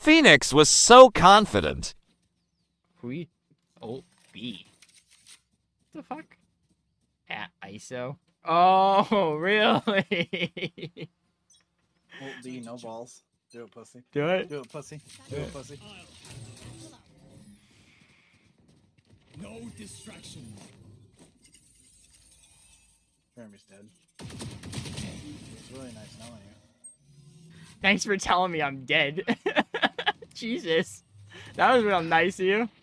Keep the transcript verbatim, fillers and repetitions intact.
Phoenix was so confident. We ult B. What the fuck? At I S O. Oh, really? Ult D, no balls. Do it, pussy. Do it. Do it, pussy. Do it, pussy. No distraction. Jeremy's dead. It's really nice knowing you. Thanks for telling me I'm dead. Jesus. That was real nice of you.